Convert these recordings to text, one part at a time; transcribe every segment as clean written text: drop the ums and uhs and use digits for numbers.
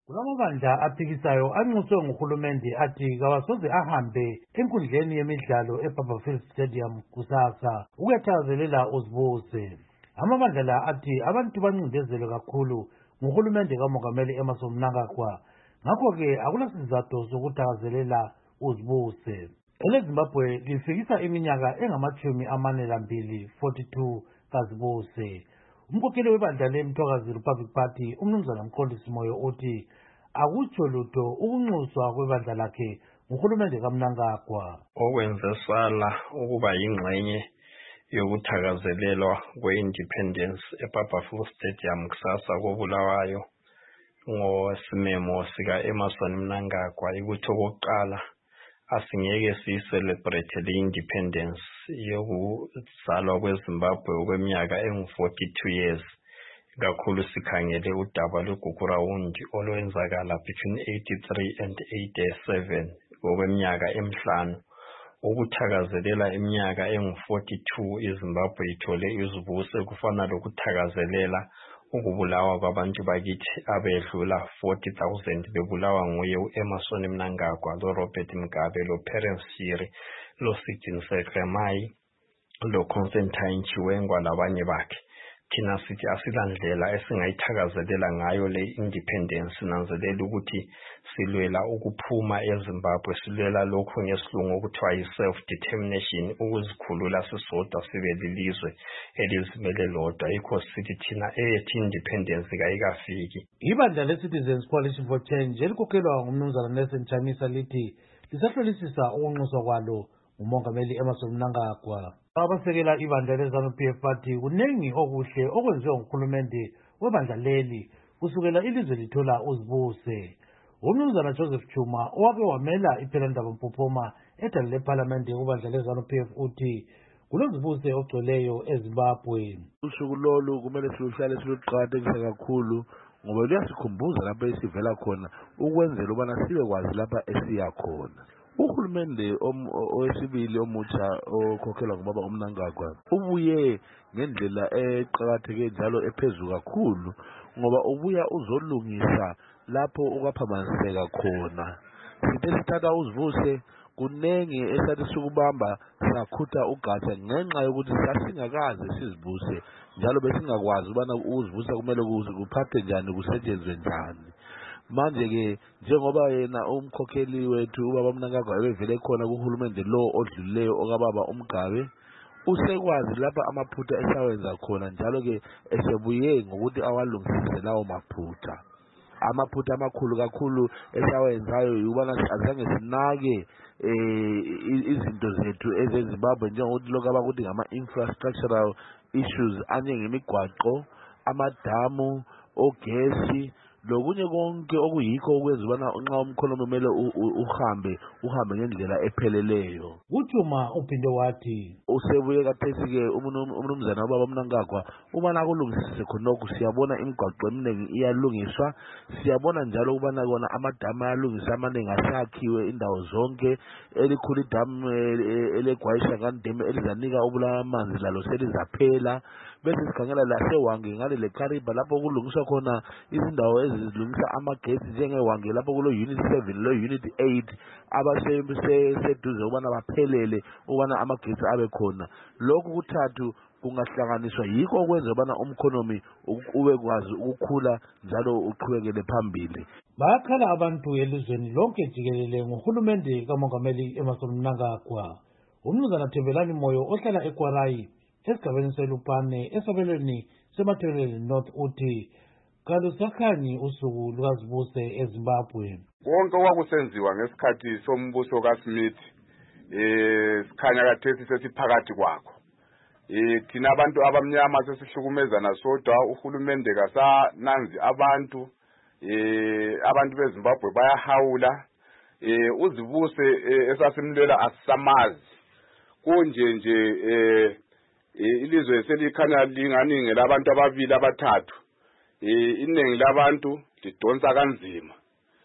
Kulamabandla aphikisayo anxuswe nguhulumende athi kawasoze ahambe enkundleni yemidlalo eBarberville Stadium kusasa ukuyathakazelela uZibuse. Amabandla la athi abantu bancindezelwe kakhulu nguhulumende kaMongameli Emmerson Mnangagwa, ngakho-ke akulasizathu sokuthakazelela uZibuse. EleZimbabwe lifikisa iminyaka engama-42 42 kaZibuse. Umkhokheli webandla leMthokazi Republic Party umnumzana Mqondisi Moyo uthi akutsho lutho ukunxuswa kwebandla lakhe nguhulumende kaMnangagwa. Okwenze sala ukuba yingxenye yokuthakazelelwa kwe-independence eBarberville Stadium kusasa koBulawayo ngosimemo sika-Emmerson Mnangagwa ukuthi okokuqala asingeke siyicelebrate le-independence yokuzalwa kweZimbabwe okweminyaka engu-42 years, kakhulu sikhangele udaba lweGugurawundi olwenzakala between 83 and 87 okweminyaka emihlanu. Ukuthakazelela iminyaka engu-42 iZimbabwe ithole izibuse kufana lokuthakazelela ukubulawa kwabantu bakithi abedlula 40,000 bebulawa nguye uEmmerson Mnangagwa, loRobert Mugabe, loPerence Shiri, loSegun Sekremai, loConstantine Chiwengwa labanye bakhe. Thina sithi asilandlela esingayithakazelela ngayo le independence, nanzelela ukuthi silwela ukuphuma eZimbabwe, silwela lokho ngesilungu okuthiwa yi-self-determination, ukuzikhulula sisodwa sibe lilizwe elizimele lodwa. Yikho sithi thina eyethi independence kayikafiki. Ibandla le-Citizens Coalition for Change elikhokhelwa ngumnumzana Nelson Chamisa lithi lisahlolisisa ukunxuswa kwalo nguMongameli Emmerson Mnangagwa. Abasekela ibandla leZANU-PF bathi kunengi okuhle okwenziwe nguhulumende webandla leli kusukela ilizwe lithola uZibuse. Umnumzana Joseph Chuma owake wamela iPhelandaba Mpophoma edale lePhalamende kubandla leZANU-PF uthi kuloZibuse ogcweleyo eZimbabwe. Usuku lolu kumele siluhlale siluqakathekisa kakhulu ngoba luyasikhumbuza lapha esivela khona ukwenzela ubana sibe kwazi lapha esiya khona. Uhulumende owesibili omutsha okhokhelwa ngubaba uMnangagwa ubuye ngendlela eqakatheke njalo ephezulu kakhulu ngoba ubuya uzolungisa lapho okwaphambaniseka khona. Sithe sithatha uZibuse kunengi esathi sikubamba sakhutha ugatsha ngenxa yokuthi sasingakaze sizibuse njalo besingakwazi ubana uzibusa kumele kuphathe njani, kusetshenzwe njani. Manje-ke njengoba yena umkhokheli wethu ubaba Mnangagwa ebevele khona kuhulumende lo odlulileyo okababa uMgabe, usekwazi lapha amaphutha esawenza khona njalo-ke esebuye ngokuthi awalungisise lawo maphutha. Amaphutha amakhulu kakhulu esawenzayo yikubana azange sinake izinto zethu ezeZimbabwe njengokuthi lokhu abakuthi ngama-infrastructural issues anjengemigwaqo, amadamu, ogesi, lokunye konke okuyikho okwenza ubana nxa umkhono kumele uhambe ngendlela epheleleyo. Uchuma uphinde wathi usebuye kathesi-ke umnumzana ubaba Mnangagwa ubana akulungisise khonokho. Siyabona imigwaqo eminingi iyalungiswa, siyabona njalo ukubana kona amadamu ayalungiswa amanengi asakhiwe indawo zonke. Elikhulu idamu elegwayisha kandeme elizanika ubulawa amanzi lalo selizaphela. Bese sikhangela laseWange ngale leKariba lapho kulungiswa khona izindawo ezilungisa amagetsi njengeWange lapho kulo unit 7 lo unit 8 abaseduze ubana baphelele ubana amagetsi abe khona. Lokhu kuthathu kungahlanganiswa yikho okwenza ubana umkhonomi ube kwazi ukukhula njalo uqhubekele phambili. Bayakhala abantu elizweni lonke jikelele nguhulumende kaMongameli Emmerson Mnangagwa. Umnumzana Thembelani Moyo ohlala eKwarayi esigabeni seLupane esabelweni seMathebeleni North uthi kalusakhanyi usuku lukaZibuse eZimbabwe. Konke okwakusenziwa ngesikhathi sombuso kaSmith sikhanya kathesi sesiphakathi kwakho. Thina abantu abamnyama sesihlukumezana sodwa, uhulumende kasananzi abantu beZimbabwe bayahawula. uZibuse esasimlela asisamazi kunje nje ilizwe selikhanya lingani ngelabantu ababili abathathu iningi labantu lidonsa kanzima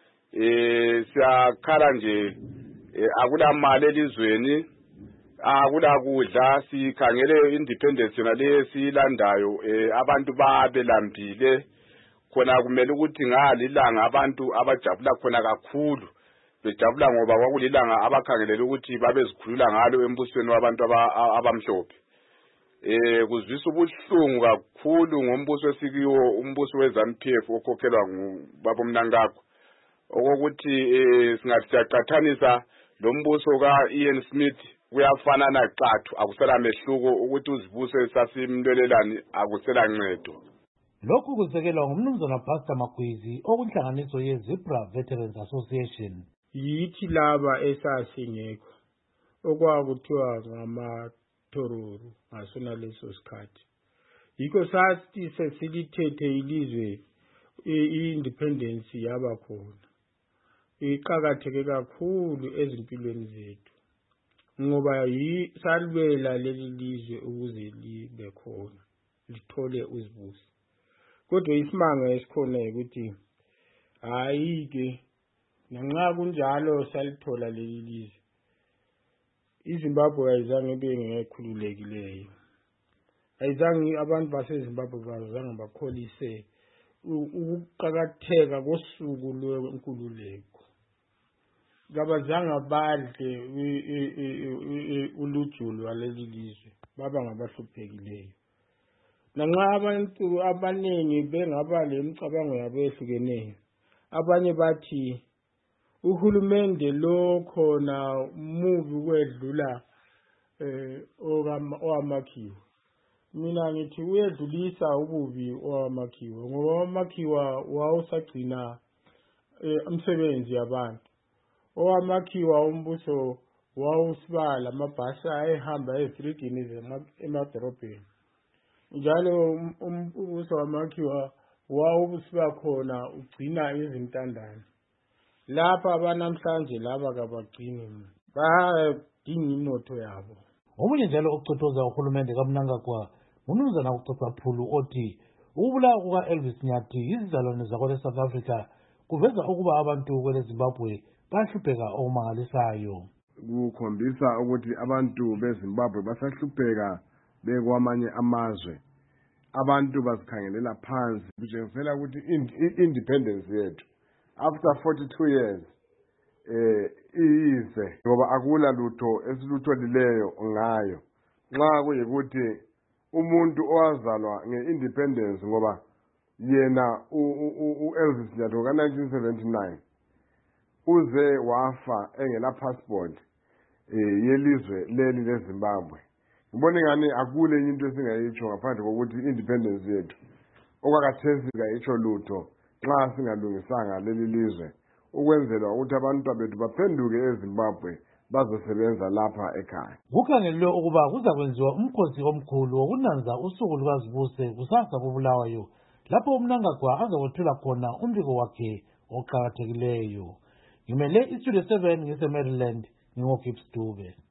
siyakhala nje akula mali elizweni akula kudla sikhangele independence nale silandayo abantu babelambile khona kumele ukuthi ngalilanga abantu abajabula khona kakhulu bejabula ngoba kwakulilanga abakhangelela ukuthi babezikhulula ngalo embusweni wabantu abamhlophe. Kuzwisa ubuhlungu kakhulu ngombuso wesikiwo umbuso weZANU-PF okhokhelwa ngubaba Mnangagwa okokuthi singathi siyaqathanisa lo mbuso ka-Ian Smith kuyafanana xathu akusela mehluko ukuthi uzibuse sasimlwelelani akusela ncedo. Lokhu kusekelwa ngumnumzana Pastor Magwizi okunhlanganiso ye-Zebra Veterans Association. Yithi laba esasingekho okwakuthiwa ngamathororo ngasona leso sikhathi. Yikho sathi sesilithethe ilizwe i-independence yaba khona. Iqakatheke kakhulu ezimpilweni zethu. Ngoba salwela leli lizwe ukuze libe khona lithole uzibusi. Kodwa isimanga esikhona ukuthi hayi ke nanxa kunjalo salithola leli lizwe iZimbabwe ayizange ibe ngekhululekileyo. Ayizange abantu baseZimbabwe bazange bakholise ukuqakatheka kosuku lwenkululeko. Kabazange badle ulujulo lwaleli lizwe baba ngabahluphekileyo. Nanxa abantu abaningi bengaba lemicabango yabo ehlukeneyo. Abanye bathi uhulumende lo khona muvi kwedlula owamakhiwa. Mina ngithi uyedlulisa ububi owamakhiwa ngoba owamakhiwa wawusagcina umsebenzi yabantu. Owamakhiwa umbuso wawusibala amabhasi ayehamba ezitridini emadorobheni. Njalo umbuso wamakhiwa wawusiba khona ugcina izintandane. Lapha abanamhlanje laba kabagcini badinga inotho yabo. Omunye njalo ocotoza uhulumende kaMnangagwa umnumzana uCocaphulu othi ukubulawa kuka-Elvis Nyathi izizalwane zakwele South Africa kuveza ukuba abantu kwele Zimbabwe bahlupheka okumangalisayo. Kukhombisa ukuthi abantu beZimbabwe basahlupheka bekwamanye amazwe. Abantu bazikhangelela phansi kutshengisela ukuthi independence yethu after 42 years iyize ngoba akula lutho esilutholileyo ngayo. Nxa kuyikuthi umuntu owazalwa nge-independence ngoba yena u-Elvis Nyathi ka-1979 uze wafa engela passport yelizwe leli leZimbabwe. Ngibona ngani akule into esingayitsho ngaphandle kokuthi independence yethu okwakathesi kayitsho lutho nxa singalungisanga leli lizwe ukwenzela ukuthi abantu bethu baphenduke eZimbabwe bazosebenza lapha ekhaya. Kukhangelwe ukuba kuzakwenziwa umkhosi omkhulu wokunanza usuku lukazibuse kusasa koBulawayo lapho uMnangagwa azakwethula khona umbiko wakhe oqakathekileyo. Ngimele iStudio 7 ngise Maryland, ngingoGibbs Dube.